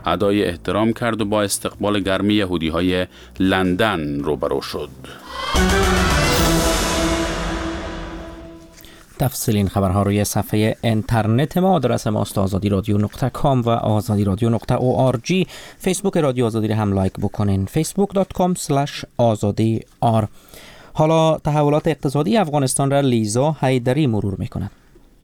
ادای احترام کرد و با استقبال گرمی یهودی‌های لندن روبرو شد. تفصیل این خبرها روی صفحه اینترنت ما، آدرس ما است azadi.radio.com و azadi.radio.org. فیسبوک رادیو آزادی رو هم لایک بکنین، facebook.com/azadi_r. حالا تحولات اقتصادی افغانستان را لیزا حیدری مرور میکند.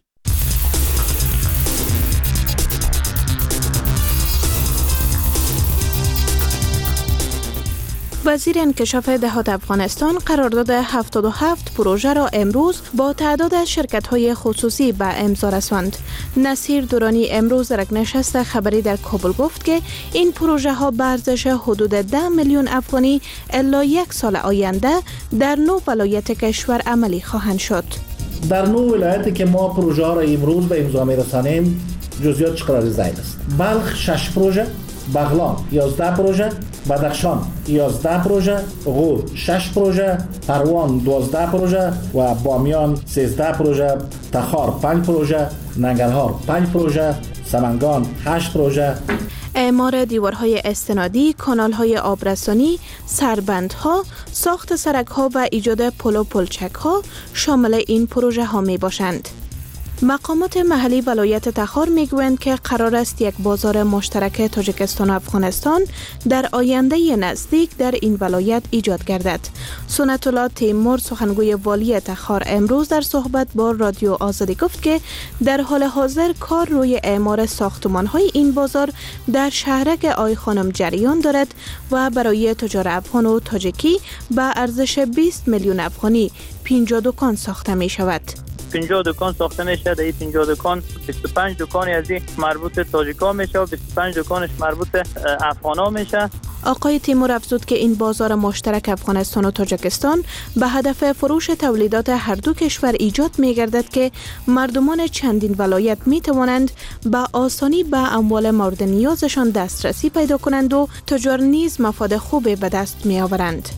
وزیر انکشاف دهات افغانستان قرارداد 77 پروژه را امروز با تعداد از شرکت‌های خصوصی به امضا رساند. نصیر دورانی امروز در نشست خبری در کابل گفت که این پروژه ها به ارزش حدود 10 میلیون افغانی الی یک سال آینده در 9 ولایت کشور عملی خواهند شد. در 9 ولایتی که ما پروژه ها را امروز به امضا می‌رسانیم جزئیات چقدر زیاد است. بلخ 6 پروژه، بغلان 11 پروژه، بدخشان 11 پروژه، غور 6 پروژه، پروان 12 پروژه و بامیان 13 پروژه، تخار 5 پروژه، ننگرهار 5 پروژه، سمنگان 8 پروژه. اعمار دیوارهای استنادی، کانالهای آبرسانی، سربندها، ساخت سرک‌ها و ایجاد پل و پلچک‌ها شامل این پروژه ها می باشند. مقامات محلی ولایت تخار میگویند که قرار است یک بازار مشترک تاجیکستان و افغانستان در آینده نزدیک در این ولایت ایجاد گردد. سنت الله تیمور سخنگوی والی تخار امروز در صحبت با رادیو آزادی گفت که در حال حاضر کار روی اعمار ساختمان‌های این بازار در شهرک آی خانم جریان دارد و برای تجار افغان و تاجیکی به ارزش 20 میلیون افغانی 50 دکان ساخته می شود. 50 دکان ساخته میشه. در این 50 دکان 25 دکانی از این مربوط تاجیکا میشه و 25 دکانش مربوط افغانا میشه. آقای تیمور افزود که این بازار مشترک افغانستان و تاجیکستان به هدف فروش تولیدات هر دو کشور ایجاد می‌گردد که مردمان چندین ولایت می‌توانند به آسانی به اموال مورد نیازشان دسترسی پیدا کنند و تجار نیز مفاد خوبی به دست می‌آورند.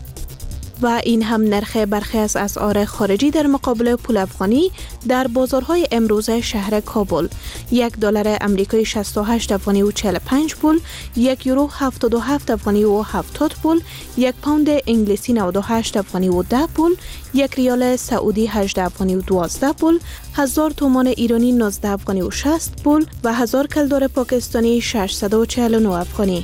و این هم نرخ برخی از اسعار خارجی در مقابل پول افغانی در بازارهای امروز شهر کابل. $1 امریکایی 68 افغانی و 45 پول، €1 77 افغانی و 70 پول، 1 پوند انگلیسی 98 افغانی و 10 پول، 1 ریال سعودی 18 افغانی و 12 پول، 1000 تومان ایرانی 19 افغانی و 60 پول و 1000 کلدار پاکستانی 649 افغانی.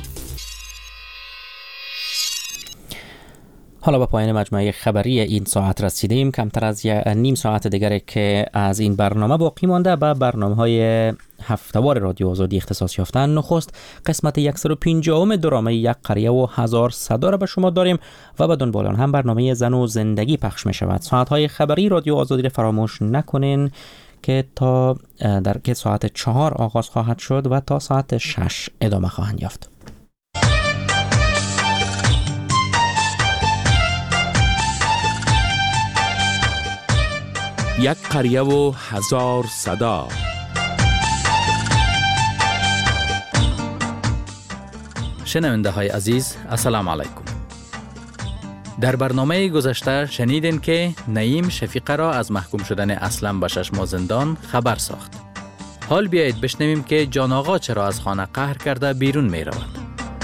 حالا به پایان مجموعه خبری این ساعت رسیدیم. کمتر از نیم ساعت دیگری که از این برنامه باقی مانده به برنامه‌های هفته‌وار رادیو آزادی اختصاص یافتن. نخست قسمت 150 درامه یک قریه و 1000 صدا را به شما داریم و به دنبال آن هم برنامه زن و زندگی پخش می شود. ساعت‌های خبری رادیو آزادی را فراموش نکنین که تا در ساعت 4 آغاز خواهد شد و تا ساعت 6 ادامه خواهند یافت. یک قریه و 1000 صدا. شنونده های عزیز، السلام علیکم. در برنامه گذشته شنیدین که نعیم شفیقه را از محکوم شدن اسلم به 6 ماه زندان خبر ساخت. حال بیایید بشنویم که جان آقا چرا از خانه قهر کرده بیرون می رود.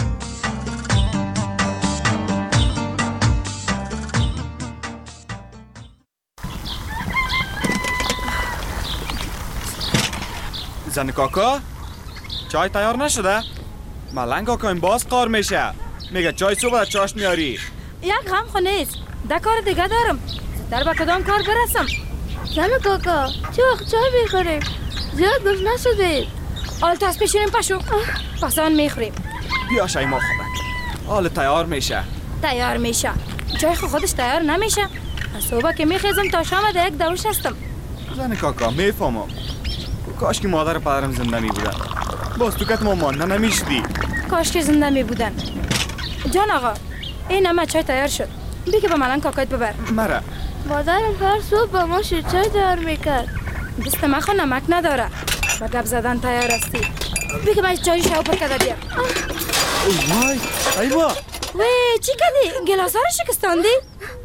زن کاکا چای تیار نشده؟ ملنگ کاکا این باز قار میشه. میگه چای صبح از چاش میاری. یک غم خو نیست، ده کار دیگه دارم. زودتر به کدام کار برسم. زن کاکا چه وقت چای میخوریم؟ زیاد گشنه شدید. حال تاس بشینیم پشو پس آن میخوریم. بیا شیما خوبک، حال تیار میشه. تیار میشه؟ چای خو خودش تیار نمیشه. از صبح که میخیزم تا شام ده یک دوش هستم. زن کاکا میفهمم، کاش که مادر پدرم زنده می بودن. باز تو کت ما مانده نمیشدی. کاش که زنده می بودن. جان آقا این همه چای تیار شد، بی که به ملنگ کاکایت ببر. مره مادرم هر صبح با ما چای تیار میکرد. دست من خو نمک نداره، با گپ زدن تیار هستی. بی که من چای شاو پر کده بیار. وای ایوا وی چی کردی؟ گلاسا رو شکستاندی؟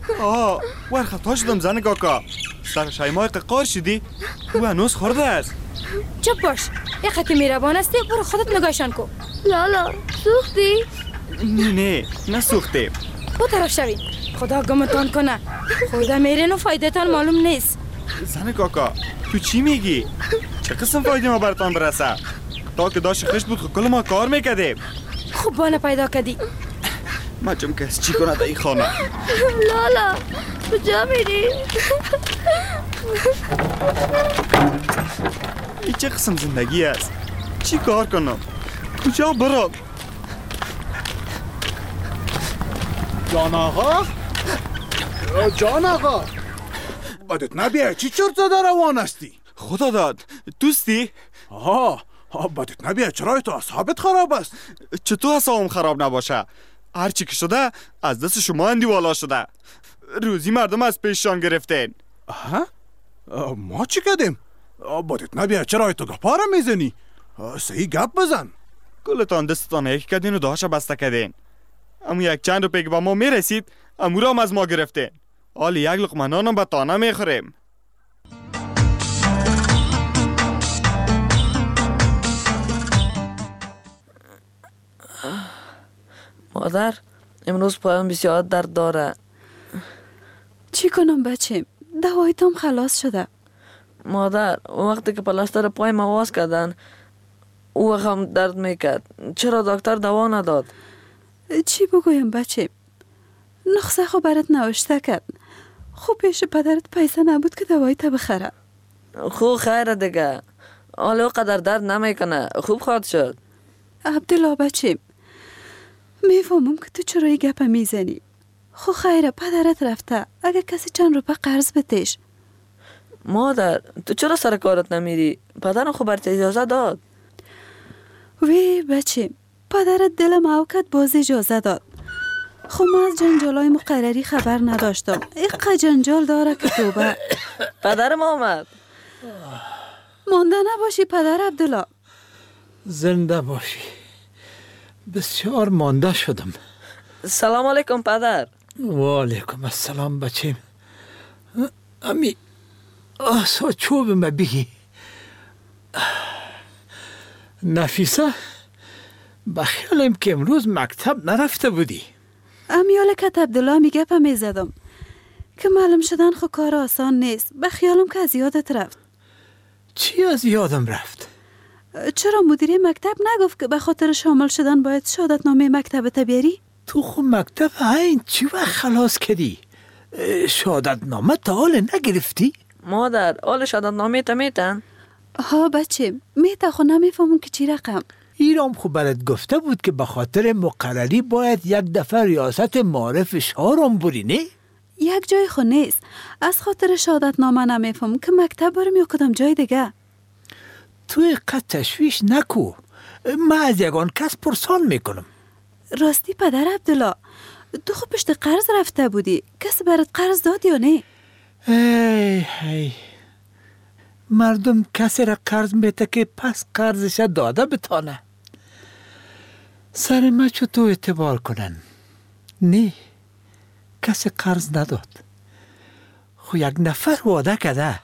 ور خطا شدم زن کاکا. سر شیمای قار شدی؟ او هنوز خورده است. چپ باش. یک خطی میربان هستی برو خودت نگاهشان کو. لالا سوختی؟ نه سوختیم. با طرف شوید. خدا گمتان کنه. خدا میرین و فایدهتان معلوم نیست. زن کاکا تو چی میگی؟ چه قسم فایده ما براتان برسه؟ تا که داشت خشت بود کل ما کار میکردیم. خوب بانه پیدا کردی. مجم کس چی کنه در این خانه؟ لالا کجا میری؟ این چه قسم زندگی است؟ چی کار کنم؟ کجا برم؟ جان آقا بدت نبیه چی چرت زده روان هستی؟ خدا داد دوستی؟ بدت نبیه چرا تو اصحابت خراب است؟ چطور اصحابم خراب نباشه؟ هرچی که شده از دست شما اندیوالا شده. روزی مردم از پیششان گرفتین. ما چی کردیم؟ بدت نبیه چرا تو گپاره میزنی؟ صحیح گپ بزن. گلتان دستتان یک کردین و دهاشا بسته کردین. اما یک چند روپیه که با ما میرسید امورا هم از ما گرفتین. حالی یک لقمه نانم به تانه میخوریم. مادر امروز پایم بسیار درد داره. چی کنم بچه؟ دوایتم خلاص شده. مادر وقتی که پلاستر پای مواز کردن او هم درد میکرد. چرا دکتر دوا نداد؟ چی بگویم بچه؟ نسخه خو برات نوشته کرد. خو پیش پدرت پیسه نبود که دوایت بخره. خو خیره دیگه. حالا قدر درد نمیکنه. خوب خواهد شد. عبدالله بچه میفهمم که تو چرا این گپه میزنی. خو خیره پدرت رفته. اگه کسی چند روپه قرض بتیش. مادر تو چرا سر کارت نمیری؟ پدرم خو برات اجازه داد. وی بچه پدرت دلم اوکت باز اجازه داد. خو ما از جنجالای مقرری خبر نداشتم. ایقا جنجال داره که توبه. پدرم آمد. مانده نباشی پدر عبدالله. زنده باشی. بسیار مانده شدم. سلام علیکم پدر. و علیکم السلام بچیم. امی آسا چوب ما بگی. نفیسه بخیالم که امروز مکتب نرفته بودی. امیال که عبدالله میگه پا میزدم که معلوم شدن خو کار آسان نیست. بخیالم که از یادت رفت. چی از یادم رفت؟ چرا مدیری مکتب نگفت که به خاطر شامل شدن باید شهادتنامه مکتبت بیاری؟ تو خو مکتب این چی وقت خلاص کردی؟ شهادتنامه تا حال نگرفتی؟ مادر حال شهادتنامه تا میتن؟ ها بچه میتا خو نمیفهمم که چی رقم. ایرام خو برات گفته بود که به خاطر مقرری باید یک دفعه ریاست معارف شهرم بری نه؟ یک جای خو نیست. از خاطر شهادتنامه نمیفهم که مکتب برم یا کدام جای دیگه. تو اینقدر تشویش نکو. من از یگان کس پرسان میکنم. راستی پدر عبدالله تو خو پشت قرض رفته بودی. کسی برات قرض داد یا نه؟ ای مردم کسی را قرض میده که پس قرضش داده بتانه. سر ما چطور اعتبار کنن؟ نه کسی قرض نداد. خو یک نفر وعده کرده.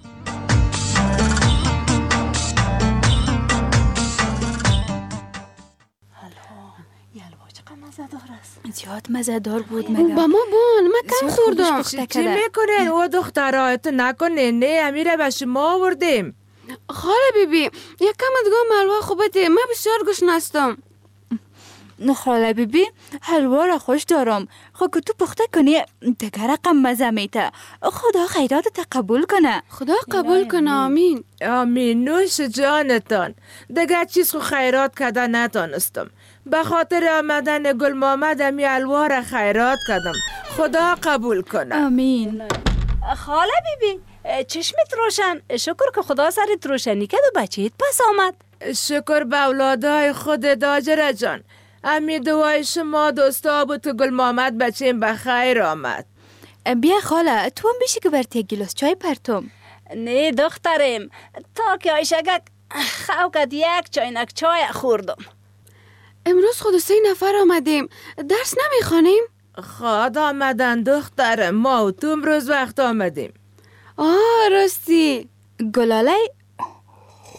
زیاد مزه‌دار بود مگه؟ با ما بون من کم خوردم. چی میکنین او دخترها؟ نکنین نه امیره به شما آوردیم. خاله بیبی یک کم دیگه ملوا خوبته. من بسیار گشنه هستم. خاله بیبی حلوا را خوش دارم. خب که تو پخته کنی دیگر رقم مزه میته. خدا خیرات قبول کنه. خدا قبول کنه آمین. آمین نوش جانتان. دیگر چیز خو خیرات کده نتانستم. به خاطر آمدن گل محمد امی حلوا را خیرات کردم. خدا قبول کنه. آمین. خاله بیبی چشمت روشن. شکر که خدا سرت روشنی کرد و بچهت پس آمد. شکر به اولادای خود داجره جان. امی دوای شما دوستا بود که گل محمد بچه‌م به خیر آمد. بیا خاله تو هم بیشی که برت یک گلاس چای پرتم. نه دخترم تا که آیشگک خوکت یک چاینک چای خوردم. امروز خود 3 نفر آمدیم. درس نمیخوانیم؟ خود آمدن دخترم. ما و تو امروز وقت آمدیم. راستی گلاله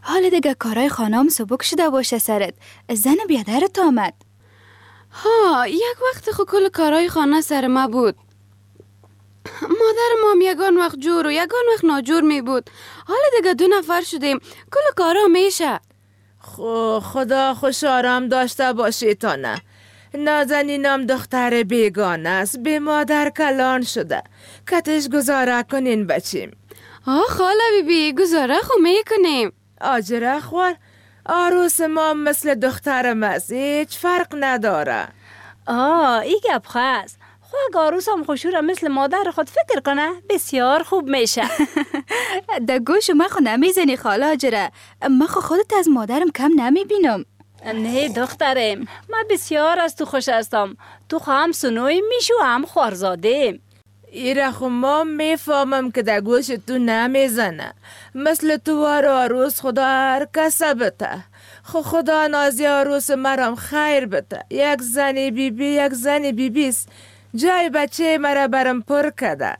حال دیگه کارای خانم سبک شده باشه سرت. زن بیادرت آمد. ها، یک وقت خو کل کارای خانه سر ما بود. مادر مام یگان وقت جور و یگان وقت ناجور می بود. حالا دیگه 2 نفر شدیم. کل کارا میشه. خدا خوش آرام داشته باشی تا نه. نازنینم دختر بیگانه است، به مادر کلان شده. کتش گزاره کنین بچیم. خاله بیبی گزاره خو میکنیم. آجره خور، عروس ما مثل دخترم است، هیچ فرق نداره. ای گپ خواست. خو عروسم خوشوره مثل مادر خود فکر کنه بسیار خوب میشه. در گوش ما خو نمیزنی خاله آجره. ما خو خودت از مادرم کم نمیبینم. نه دخترم، من بسیار از تو خوش هستم. تو هم سنوی میشو هم خوارزاده. ایره خو ما میفهمم که در گوش تو نمیزنه. مثل تو وار عروس خدا هر کس بته. خدا نازی عروس مرام خیر بته. یک زنی بیبیست. جای بچه مرا برم پر کده.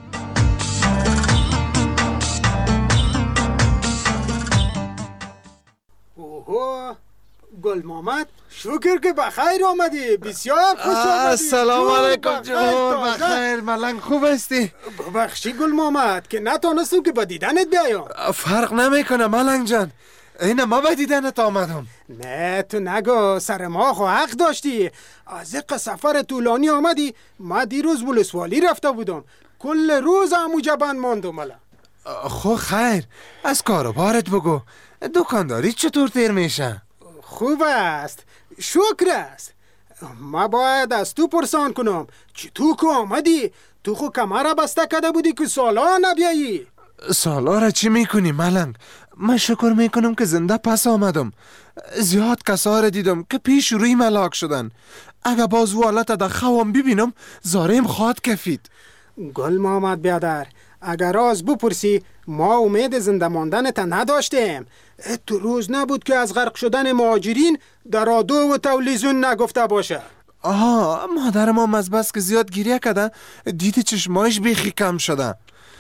اوه گل محمد، شکر که بخیر آمدی. بسیار خوش آمدی. السلام علیکم جمهور. بخیر ملنگ، خوب هستی؟ ببخشی گل محمد که نتونستم که با دیدنت بیایم. فرق نمیکنه ملنگ جان، اینه ما با دیدنت آمدم. نه تو نگو، سر ما خو حق داشتی. از یک سفر طولانی آمدی. ما دیروز ولسوالی رفته بودم، کل روز همو جبان ماندم. خو خیر، از کاروبارت بگو. دکانداری چطور تیر میشه؟ خوب است، شکر است. ما باید از تو پرسان کنم چی تو که آمدی؟ تو خو کمره بسته کده بودی که سالا نبیایی. سالا را چی میکنی ملنگ؟ من شکر میکنم که زنده پس آمدم. زیاد کسا را دیدم که پیش روی ملاک شدن. اگه باز و حالت در خوام ببینم زاریم خواد کفید. گل محمد بیادر، اگر راز بپرسی ما امید زنده ماندن تا نداشتیم. تو روز نبود که از غرق شدن مهاجرین در رادیو و تلویزیون نگفته باشه. مادر ما از بس که زیاد گریه کده دیدی چشمایش بیخی کم شده.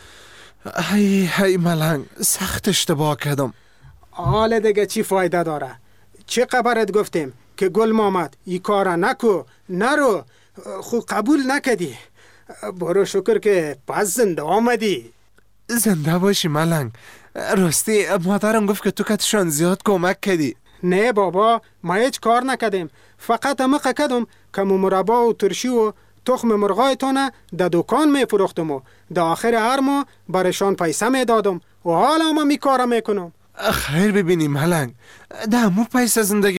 هی ملنگ، سخت اشتباه کردم. حال دیگه چی فایده داره؟ چه خبرت گفتیم که گل محمد ای کارا نرو خود قبول نکدی. برو شکر که پس زنده آمدی. زنده باشی ملنگ. راستی مادرم گفت که تو کتشان زیاد کمک کردی. نه بابا، ما هیچ کار نکدیم. فقط امقه کدم که مربا و ترشی و تخم مرغایتانه در دکان می فروختم و در آخر هر ماه برشان پیسه می دادم و حالا ما می کارا می کنم. خیر ببینیم ملنگ، ده مو پیسه زندگی